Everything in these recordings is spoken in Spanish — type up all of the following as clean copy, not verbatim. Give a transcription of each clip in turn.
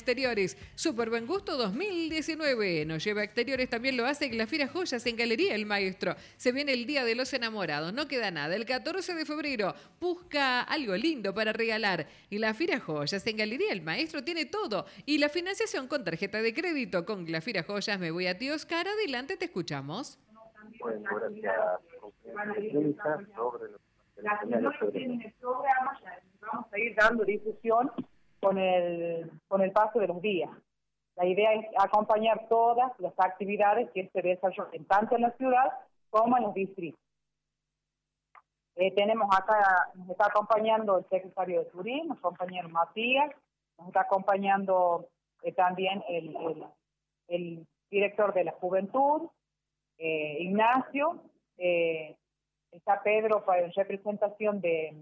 Exteriores. Súper buen gusto 2019. Nos lleva a Exteriores, también lo hace Glafira Joyas en Galería El Maestro. Se viene el Día de los Enamorados, no queda nada. El 14 de febrero busca algo lindo para regalar. Y Glafira Joyas en Galería El Maestro tiene todo. Y la financiación con tarjeta de crédito. Con Glafira Joyas me voy a ti, Oscar. Adelante, te escuchamos. Bueno, gracias. Sobre las que no lo tienen el programa, ya vamos a ir dando difusión con el paso de los días. La idea es acompañar todas las actividades que se desarrollan tanto en la ciudad como en los distritos. Tenemos acá, nos está acompañando el secretario de Turismo, el compañero Matías, nos está acompañando también el director de la Juventud, Ignacio, está Pedro en representación de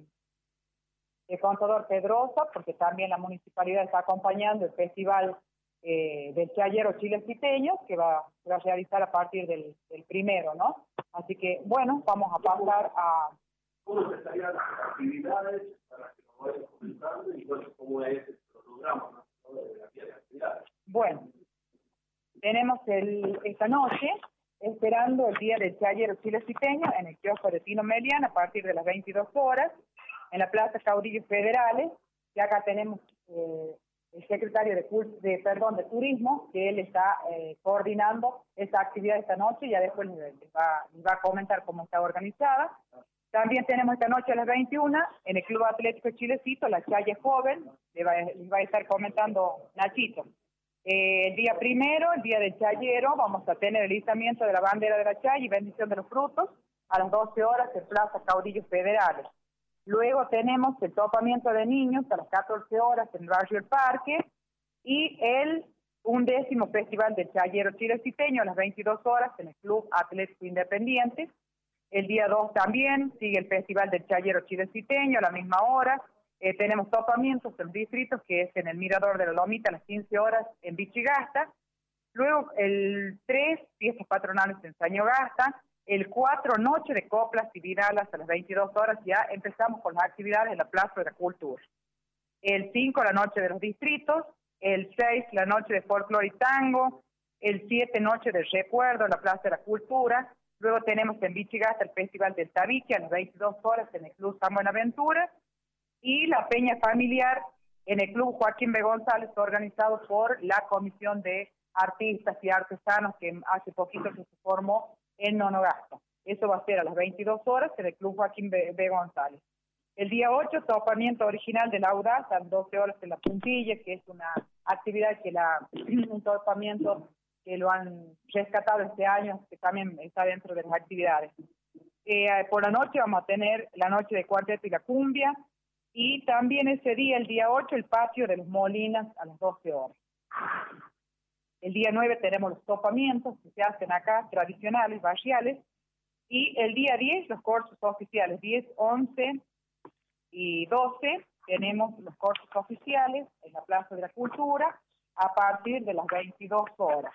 Contador Pedrosa, porque también la municipalidad está acompañando el festival del Chayero Chilesiteño, que va a realizar a partir del primero, ¿no? Así que, bueno, vamos a pasar a... ¿Cómo estarían las actividades para que nos vayan comentando y bueno, cómo es el programa, ¿no? De la guía de actividades? Bueno, tenemos esta noche esperando el día del Chayero Chilesiteño en el kiosco de Tino Melián a partir de las 22 horas en la Plaza Caudillos Federales, y acá tenemos el secretario de Turismo, que él está coordinando esta actividad esta noche, y ya después les va a comentar cómo está organizada. También tenemos esta noche a las 21 en el Club Atlético Chilecito, la Chaya Joven, les va a estar comentando Nachito. El día primero, el día del Chayero, vamos a tener el izamiento de la bandera de la Chaya y bendición de los frutos a las 12 horas en Plaza Caudillos Federales. Luego tenemos el topamiento de niños a las 14 horas en el barrio El Parque y el 11º Festival del Chayero Chileciteño a las 22 horas en el Club Atlético Independiente. El día 2 también sigue el Festival del Chayero Chileciteño a la misma hora. Tenemos topamientos en los distritos, que es en el Mirador de la Lomita a las 15 horas en Vichigasta. Luego el 3, fiestas patronales en Sañogasta. El 4, noche de coplas y viralas a las 22 horas. Ya empezamos con las actividades en la Plaza de la Cultura. El 5, la noche de los distritos. El 6, la noche de folclore y tango. El 7, noche del recuerdo en la Plaza de la Cultura. Luego tenemos en Vichigasta el Festival del Tabique a las 22 horas en el Club San Buenaventura. Y la peña familiar en el Club Joaquín B. González, organizado por la Comisión de Artistas y Artesanos que hace poquito que se formó en Nonogasta. Eso va a ser a las 22 horas en el Club Joaquín B. González. El día 8, topamiento original de la Audaz a las 12 horas en la Puntilla, que es una actividad un topamiento que lo han rescatado este año, que también está dentro de las actividades. Por la noche vamos a tener la noche de cuarteto y la cumbia, y también ese día, el día 8, el patio de los Molinas a las 12 horas. El día 9 tenemos los topamientos que se hacen acá, tradicionales, barriales, y el día 10 los cursos oficiales, 10, 11 y 12 tenemos los cursos oficiales en la Plaza de la Cultura a partir de las 22 horas.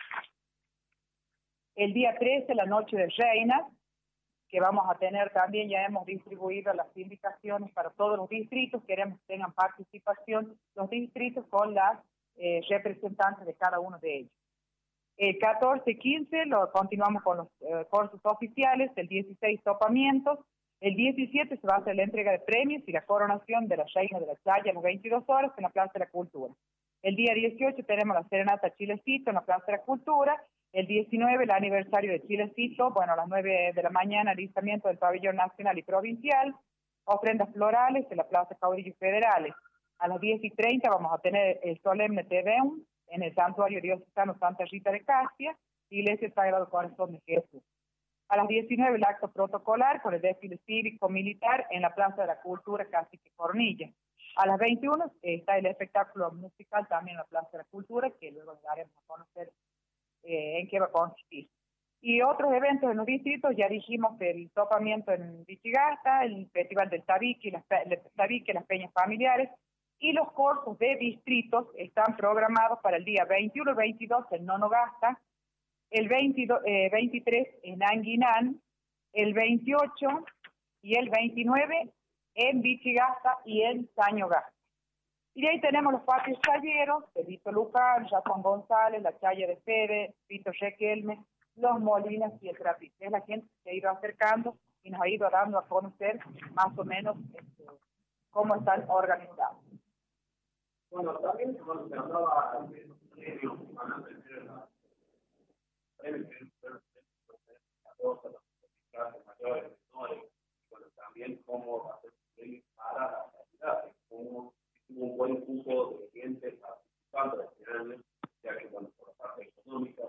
El día 13, la noche de Reinas, que vamos a tener también, ya hemos distribuido las indicaciones para todos los distritos, queremos que tengan participación los distritos con las representantes de cada uno de ellos. El 14 y 15 continuamos con los cursos oficiales, el 16 topamientos, el 17 se va a hacer la entrega de premios y la coronación de la reina de la Chaya a las 22 horas en la Plaza de la Cultura. El día 18 tenemos la serenata Chilecito en la Plaza de la Cultura. El 19, el aniversario de Chilecito, bueno, a las 9 de la mañana, el izamiento del pabellón nacional y provincial, ofrendas florales en la Plaza Caudillos Federales. A las 10:30 vamos a tener el solemne Te Deum en el Santuario Diocesano Santa Rita de Castia, Iglesia Sagrado Corazón de Jesús. A las 19, el acto protocolar con el desfile cívico-militar en la Plaza de la Cultura Cacique Cornilla. A las 21 está el espectáculo musical también en la Plaza de la Cultura, que luego les daremos a conocer en qué va a consistir. Y otros eventos en los distritos, ya dijimos el topamiento en Vichigasta, el Festival del Tabique, las peñas familiares, y los cursos de distritos están programados para el día 21 y 22 en Nonogasta, el 23 en Anguinán, el 28 y el 29 en Vichigasta y en Sañogasta. Y de ahí tenemos los patios talleros, de Vito Luján, Jason González, la Chaya de Fede, Vito Requelme, los Molinas y el Trapito. Es la gente que se ha ido acercando y nos ha ido dando a conocer más o menos cómo están organizados. Bueno, también cuando se hablaba de los premios que van a tener la clases mayores, menores, bueno, también cómo hacer premios para la calidad, cómo tuvo un buen cupo de gente participando de este año, ya que, bueno, por la parte económica,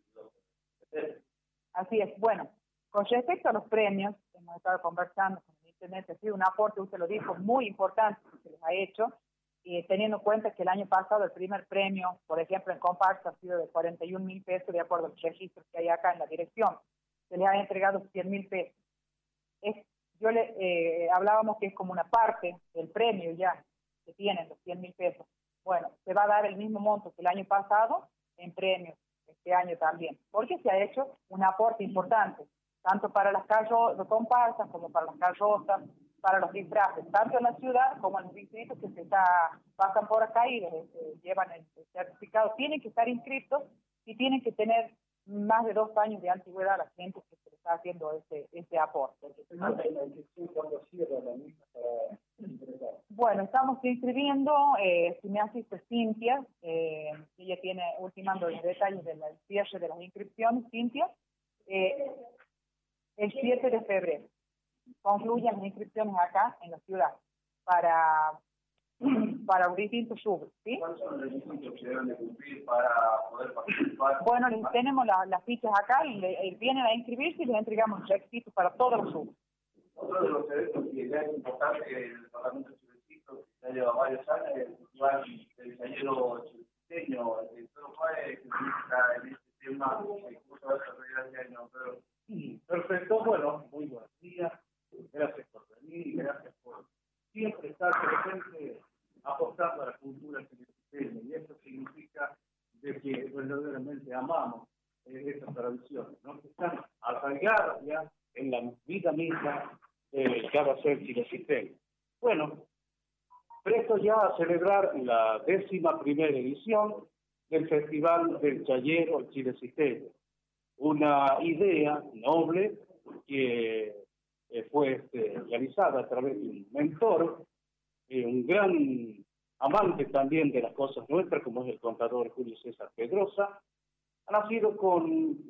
así es. Bueno, con respecto a los premios, hemos estado conversando con el Internet, ha sido un aporte, usted lo dijo, muy importante que se les ha hecho, teniendo en cuenta que el año pasado el primer premio, por ejemplo, en comparsa ha sido de 41.000 pesos, de acuerdo a los registros que hay acá en la dirección. Se les ha entregado 100.000 pesos. Hablábamos que es como una parte del premio ya que tienen los 100.000 pesos. Bueno, se va a dar el mismo monto que el año pasado en premios este año también, porque se ha hecho un aporte importante, tanto para las comparsas como para las carrozas, para los disfraces, tanto en la ciudad como en los distritos que pasan por acá y llevan el certificado. Tienen que estar inscritos y tienen que tener más de 2 años de antigüedad a la gente que se le está haciendo ese aporte. Bueno, estamos inscribiendo, si me asiste Cintia, ella tiene ultimando los detalles del cierre de las inscripciones, Cintia, el 7 de febrero. Concluyen las inscripciones acá en la ciudad para los distintos subs, ¿sí? ¿Cuáles son los requisitos que deben de cumplir para poder participar? Bueno, tenemos las fichas acá y vienen a inscribirse y les entregamos los requisitos para todos los subs. Otro de los eventos que ya es importante que el Departamento de Chilecitos, que ya lleva varios años, es el Festival del Tallero Chilecisteño. Todo fue que significa en este tema que justo va a desarrollar este año, pero... Perfecto, bueno, muy buenos días. Gracias por venir y gracias por siempre estar presente apostando a la cultura chilecisteña. Y eso significa de que verdaderamente amamos estas tradiciones, ¿no? Que están arraigadas ya en la vida misma de cada ser chilecisteño. Bueno, presto ya a celebrar la 11ª edición del Festival del Chayero Chilecisteño. Una idea noble que fue realizada a través de un mentor, un gran amante también de las cosas nuestras, como es el contador Julio César Pedrosa. Ha nacido con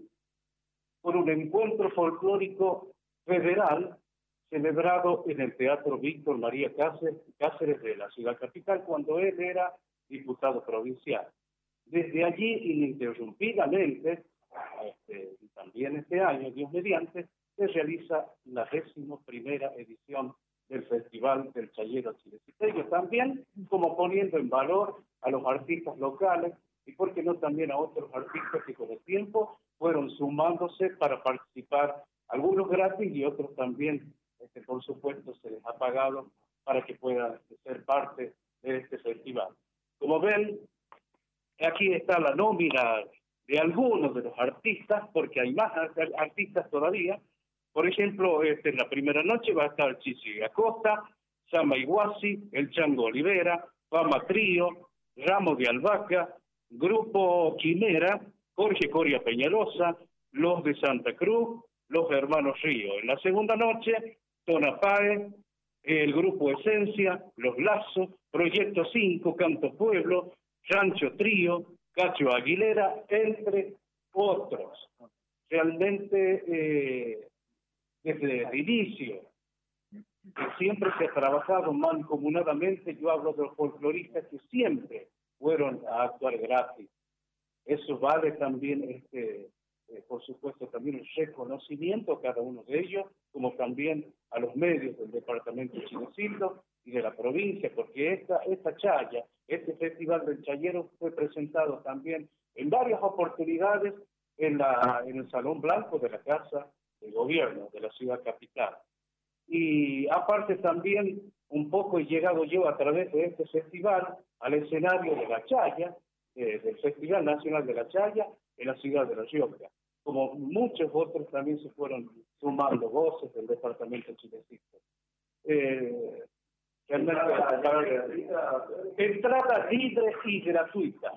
un encuentro folclórico federal celebrado en el Teatro Víctor María Cáceres de la ciudad capital, cuando él era diputado provincial. Desde allí, ininterrumpidamente, y también este año, Dios mediante, se realiza la 11ª edición del Festival del Chayero Chilecisteño, también como poniendo en valor a los artistas locales y, por qué no, también a otros artistas que con el tiempo fueron sumándose para participar, algunos gratis y otros también, por supuesto, se les ha pagado para que puedan ser parte de este festival. Como ven, aquí está la nómina de algunos de los artistas, porque hay más artistas todavía. Por ejemplo, en la primera noche va a estar Chichi Acosta, Sama Iguasi, El Chango Olivera, Fama Trío, Ramos de Albahaca, Grupo Quimera, Jorge Coria Peñalosa, Los de Santa Cruz, Los Hermanos Río. En la segunda noche, Tona Páez, el Grupo Esencia, Los Lazos, Proyecto 5, Canto Pueblo, Rancho Trío, Cacho Aguilera, entre otros. Realmente, desde el inicio, siempre se ha trabajado mancomunadamente. Yo hablo de los folcloristas que siempre fueron a actuar gratis. Eso vale también, por supuesto, también el reconocimiento a cada uno de ellos, como también a los medios del departamento de Chilecindo y de la provincia, porque esta chaya, este Festival del Chayero fue presentado también en varias oportunidades en el Salón Blanco de la Casa de Gobierno de la ciudad capital. Y aparte también un poco he llegado yo a través de este festival al escenario de la Chaya, del Festival Nacional de la Chaya en la ciudad de La Rioja. Como muchos otros también se fueron sumando voces del departamento chilecito. Entrada libre y gratuita.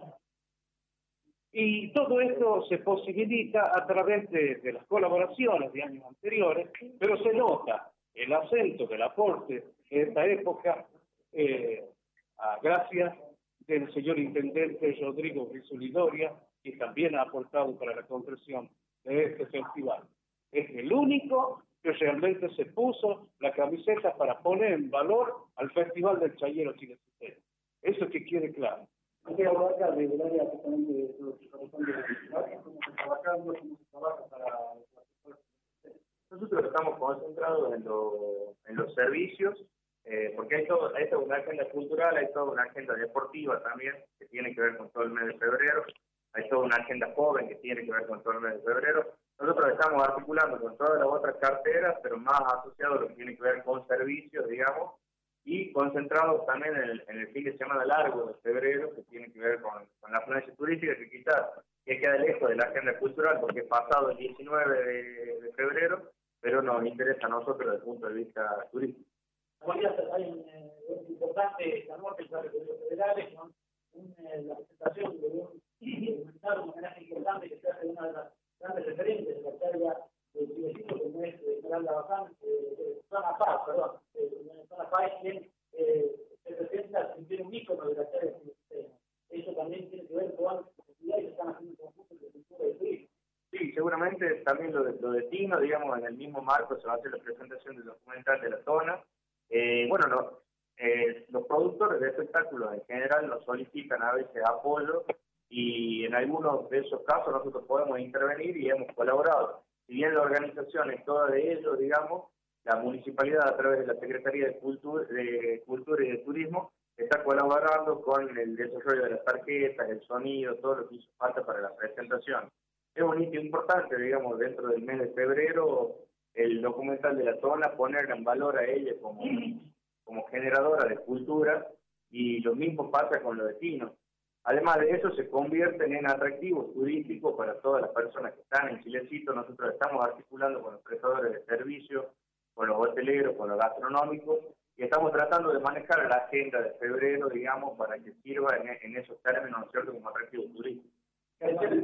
Y todo esto se posibilita a través de las colaboraciones de años anteriores, pero se nota el acento del aporte en esta época, gracias del señor intendente Rodrigo Grisolidoria, que también ha aportado para la concreción de este festival. Es el único que realmente se puso la camiseta para poner en valor al Festival del Chayero Chilesiteno. Eso que quede claro. ¿Cómo se trabaja para... Nosotros estamos concentrados en los servicios, porque hay toda una agenda cultural, hay toda una agenda deportiva también, que tiene que ver con todo el mes de febrero, hay toda una agenda joven que tiene que ver con todo el mes de febrero. Nosotros estamos articulando con todas las otras carteras, pero más asociado a lo que tiene que ver con servicios, digamos, y concentrados también en el fin de semana largo de febrero, que tiene que ver con la planificación turística, que quizás queda lejos de la agenda cultural, porque es pasado el 19 de febrero, pero nos interesa a nosotros desde el punto de vista turístico. Hay un importante aporte para los federales, con la presentación de un homenaje importante que se hace de una de las grandes referentes de la charla del Chilesito, como es Esmeralda Bazán, Zona Paz, perdón, Zona Paz, quien se presenta sin un ícono de la charla del Chilesito. Eso también tiene que ver con las actividades que están haciendo conjuntos de cultura y turismo. Sí, seguramente también lo de Tino, digamos, en el mismo marco se va a hacer la presentación del documental de la zona. Los productores de espectáculos en general nos solicitan a veces apoyo y en algunos de esos casos nosotros podemos intervenir y hemos colaborado. Si bien la organización es toda de ellos, digamos, la municipalidad a través de la Secretaría de Cultura y de Turismo está colaborando con el desarrollo de las tarjetas, el sonido, todo lo que hizo falta para la presentación. Es un hito importante, digamos, dentro del mes de febrero, el documental de la zona, poner en valor a ella como generadora de cultura, y lo mismo pasa con lo de Tino. Además de eso, se convierten en atractivos turísticos para todas las personas que están en Chilecito. Nosotros estamos articulando con los prestadores de servicios, con los hoteleros, con los gastronómicos, y estamos tratando de manejar la agenda de febrero, digamos, para que sirva en esos términos, ¿no es cierto?, como atractivo turístico. El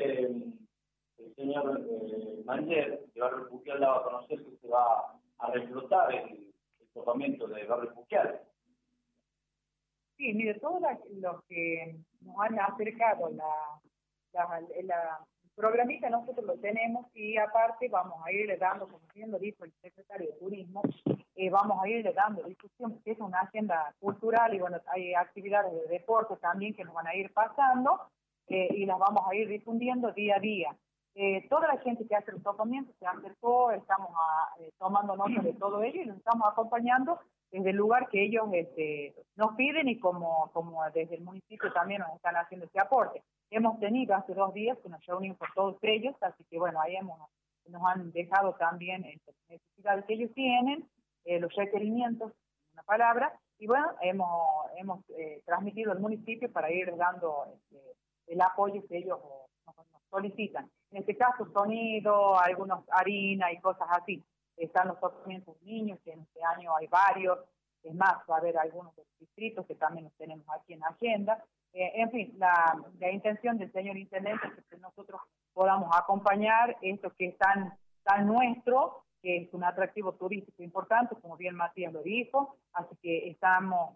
señor Manger de Barrio Puquial daba a conocer que se va a reflotar el topamiento de Barrio Puquial. Sí, mire, todos los que nos han acercado la programita nosotros lo tenemos, y aparte vamos a irle dando, como bien lo dijo el secretario de Turismo, vamos a irle dando difusión, porque es una agenda cultural, y bueno, hay actividades de deporte también que nos van a ir pasando, y las vamos a ir difundiendo día a día. Toda la gente que hace el topamiento se acercó, estamos tomando nota de todo ello y los estamos acompañando desde el lugar que ellos nos piden, y como desde el municipio también nos están haciendo ese aporte. Hemos tenido hace 2 días que nos reunimos con todos ellos, así que bueno, ahí nos han dejado también las necesidades que ellos tienen, los requerimientos, una palabra, y bueno, hemos transmitido al municipio para ir dando el apoyo que ellos nos solicitan. En este caso, sonido, algunos harina y cosas así. Están los tratamientos de niños, que en este año hay varios. Es más, va a haber algunos de los distritos que también los tenemos aquí en agenda. En fin, la intención del señor intendente es que nosotros podamos acompañar esto que es tan nuestro, que es un atractivo turístico importante, como bien Matías lo dijo. Así que estamos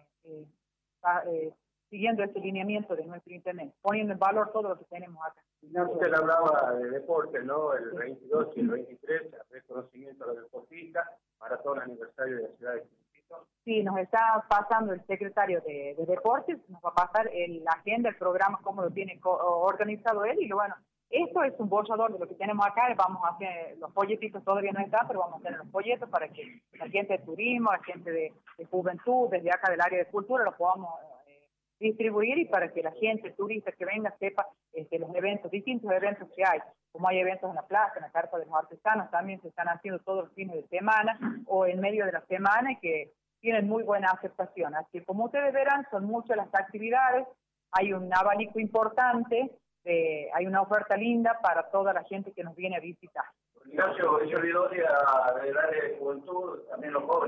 siguiendo este lineamiento de nuestro intendente, poniendo en valor todo lo que tenemos acá. Usted hablaba de deporte, ¿no? El 22 y el 23, reconocimiento a los deportistas, maratón aniversario de la ciudad de Chilecito. Sí, nos está pasando el secretario de Deportes, nos va a pasar la agenda, el programa, cómo lo tiene organizado él, y bueno, esto es un borrador de lo que tenemos acá. Vamos a hacer los folletitos, todavía no están, pero vamos a hacer los folletos para que la gente de turismo, la gente de juventud, desde acá del área de cultura, lo podamos distribuir, y para que la gente turista que venga sepa los eventos, distintos eventos que hay, como hay eventos en la plaza, en la Carpa de los Artesanos, también se están haciendo todos los fines de semana o en medio de la semana, y que tienen muy buena aceptación. Así que, como ustedes verán, son muchas las actividades, hay un abanico importante, hay una oferta linda para toda la gente que nos viene a visitar. Ignacio, yo le doy del área de juventud, también los jóvenes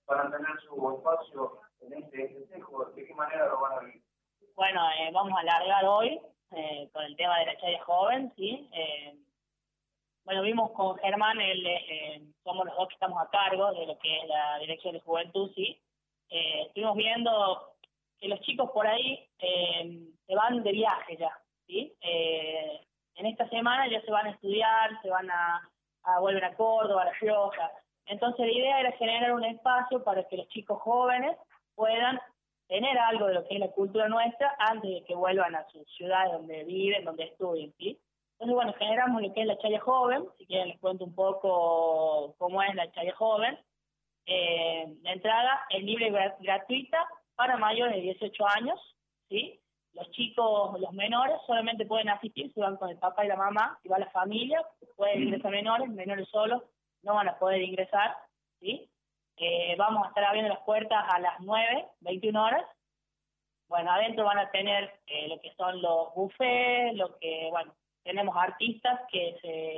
van a tener su espacio en este festejo? ¿De qué manera lo van a vivir? Bueno, vamos a alargar hoy con el tema de la Chaya Joven, ¿sí? Bueno, vimos con Germán, somos los dos que estamos a cargo de lo que es la Dirección de Juventud, ¿sí? Estuvimos viendo que los chicos por ahí se van de viaje ya, ¿sí? En esta semana ya se van a estudiar, se van vuelven a Córdoba, a La Rioja. Entonces la idea era generar un espacio para que los chicos jóvenes puedan tener algo de lo que es la cultura nuestra antes de que vuelvan a sus ciudades donde viven, donde estudien, ¿sí? Entonces, bueno, generamos lo que es la Chaya Joven. Si quieren les cuento un poco cómo es la Chaya Joven. La entrada es libre y gratuita para mayores de 18 años, ¿sí? Los chicos, los menores, solamente pueden asistir si van con el papá y la mamá. Si va la familia, pueden ingresar menores solos no van a poder ingresar, ¿sí? Vamos a estar abriendo las puertas a las 9, 21 horas. Bueno, adentro van a tener lo que son los buffets, bueno, tenemos artistas que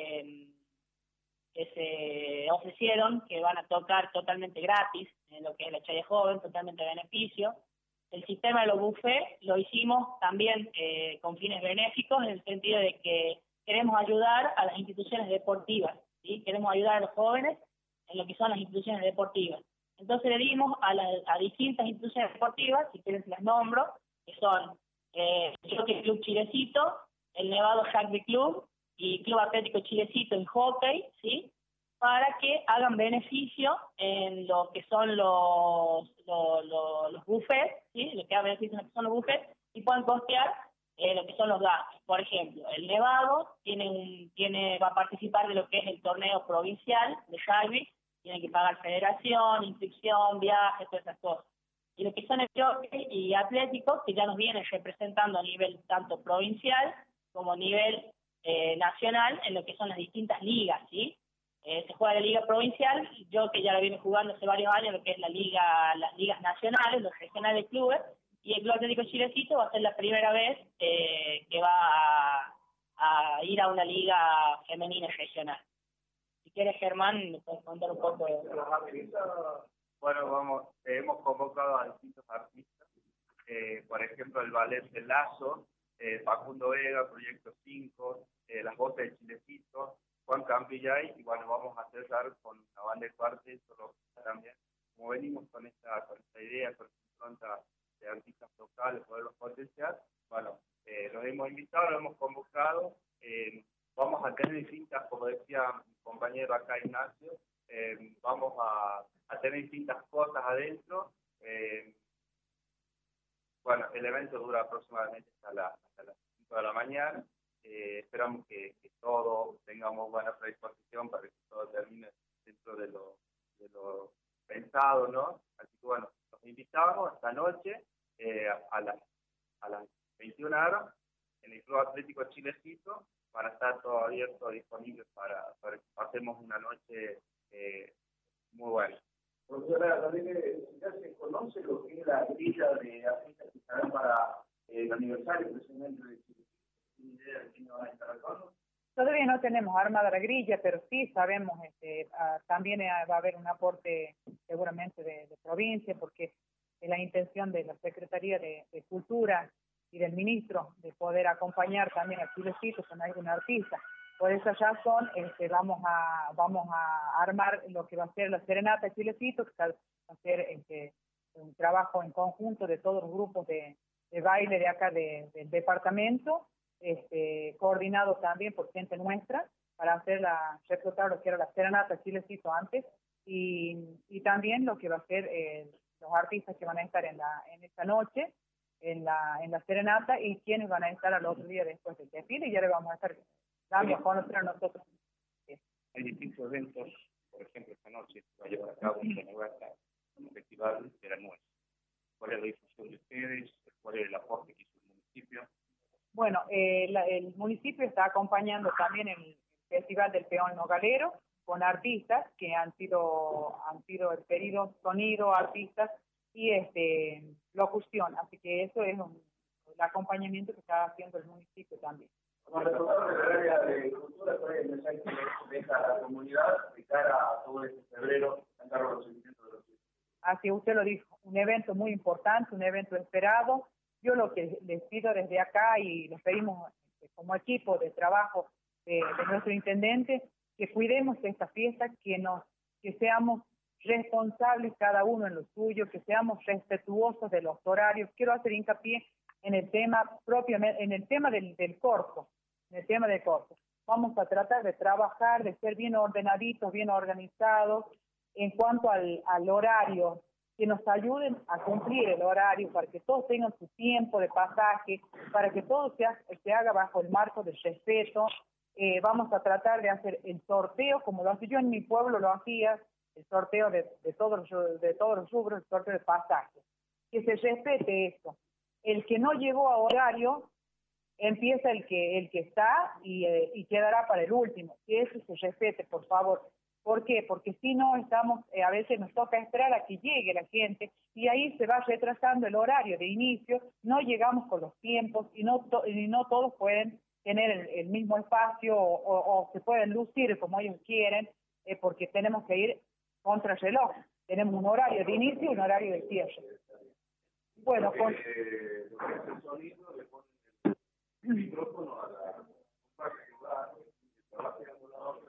se ofrecieron, que van a tocar totalmente gratis en lo que es la Chaya Joven, totalmente a beneficio. El sistema de los buffets lo hicimos también con fines benéficos, en el sentido de que queremos ayudar a las instituciones deportivas, ¿sí? Queremos ayudar a los jóvenes en lo que son las instituciones deportivas. Entonces le dimos a distintas instituciones deportivas, si quieren se las nombro, que son el Jockey Club Chilecito, el Nevado Rugby Club y Club Atlético Chilecito en hockey, ¿sí? Para que hagan beneficio en lo que son los buffets, ¿sí? Lo que hagan beneficio en lo que son los buffets y puedan costear lo que son los gastos. Por ejemplo, el Nevado va a participar de lo que es el torneo provincial de rugby, tiene que pagar federación, inscripción, viajes, todas esas cosas. Y lo que son el jockey y atlético, que ya nos vienen representando a nivel tanto provincial como a nivel nacional en lo que son las distintas ligas, ¿sí? Se juega la liga provincial, yo que ya la viene jugando hace varios años, lo que es las ligas nacionales, los regionales de clubes, y el Club Atlético Chilecito va a ser la primera vez que va a ir a una liga femenina regional. Si quieres, Germán, me puedes contar un poco de eso. Bueno, hemos convocado a distintos artistas, por ejemplo, el ballet de Lazo, Facundo Vega, Proyecto 5, las voces de Chilecito, Juan Campillay, y bueno, vamos a cerrar con la banda de parte, solo también, como venimos con esta idea, con esta impronta de artistas locales, poderlos potenciar, bueno, los hemos invitado, los hemos convocado, vamos a tener distintas, como decía mi compañero acá Ignacio, vamos a tener distintas cosas adentro. Bueno, el evento dura aproximadamente hasta las 5 de la mañana. Esperamos que todos tengamos buena predisposición para que todo termine dentro de lo pensado, ¿no? Así que bueno, los invitamos esta noche a las 21 horas en el Club Atlético Chilecito, para estar todo abierto, disponible para que pasemos una noche muy buena. Profesora, ¿ya se conoce lo que es la grilla de artistas que estarán para el aniversario precisamente de Chile? ¿Tiene idea de quién va a estar actuando? Todavía no tenemos armada la grilla, pero sí sabemos, también va a haber un aporte seguramente de provincia, porque es la intención de la Secretaría de Cultura y del ministro de poder acompañar también a Chilecito con algún artista. Por esa razón vamos a armar lo que va a ser la Serenata Chilecito, que va a ser un trabajo en conjunto de todos los grupos de baile de acá del departamento, coordinado también por gente nuestra, para reflotar lo que era la Serenata Chilecito antes, y también lo que va a ser los artistas que van a estar en esta noche, en la Serenata, y quienes van a estar al otro día después del desfile, y ya le vamos a estar dando a conocer a nosotros. Hay distintos eventos, por ejemplo, esta noche se va a llevar a cabo un festival de la nuez. ¿Cuál es la difusión de ustedes? ¿Cuál es el aporte que hizo el municipio? Bueno, el municipio está acompañando también el Festival del Peón Nogalero, con artistas que han sido el pedido, sonido, artistas y locución. Así que eso es el acompañamiento que está haciendo el municipio también. Como responsable del área de cultura, ¿cuál es el mensaje que deja a la comunidad de cara a todo este febrero, a cargo de los sentimientos de los chicos? así usted lo dijo, un evento muy importante, un evento esperado. Yo lo que les pido desde acá y les pedimos como equipo de trabajo de nuestro intendente, que cuidemos esta fiesta, que seamos responsables cada uno en lo suyo, que seamos respetuosos de los horarios. Quiero hacer hincapié en el tema propiamente, en el tema del corso, en el tema del corso. Vamos a tratar de trabajar, de ser bien ordenaditos, bien organizados en cuanto al horario, que nos ayuden a cumplir el horario para que todos tengan su tiempo de pasaje, para que todo se haga bajo el marco del respeto. Vamos a tratar de hacer el sorteo, como lo hacía yo en mi pueblo, lo hacía, el sorteo de todos los rubros, el sorteo de pasajes. Que se respete esto. El que no llegó a horario, empieza el que está y quedará para el último. Que eso se respete, por favor. ¿Por qué? Porque si no estamos, a veces nos toca esperar a que llegue la gente y ahí se va retrasando el horario de inicio, no llegamos con los tiempos y no todos pueden tener el mismo espacio o se pueden lucir como ellos quieren, porque tenemos que ir contra el reloj. Tenemos un horario de inicio y un horario de cierre. Bueno, con... sonido le ponen el micrófono a la parte que va haciendo la otra.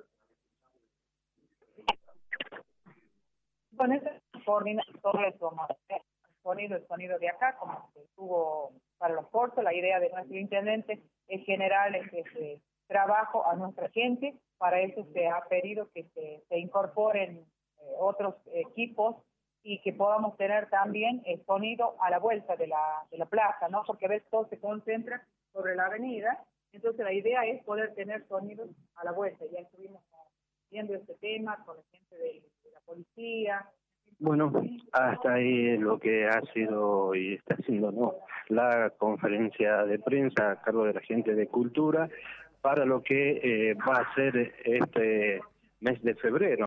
Bueno, eso es coordinar todo eso, el sonido de acá, como se tuvo para los cortos. La idea de nuestro intendente es generar este trabajo a nuestra gente. Para eso se ha pedido que se incorporen otros equipos y que podamos tener también el sonido a la vuelta de la plaza, ¿no? Porque a veces todo se concentra sobre la avenida. Entonces la idea es poder tener sonidos a la vuelta. Ya estuvimos viendo este tema con la gente de la policía. Bueno, hasta ahí lo que ha sido y está siendo, ¿no?, la conferencia de prensa a cargo de la gente de Cultura para lo que va a ser este mes de febrero.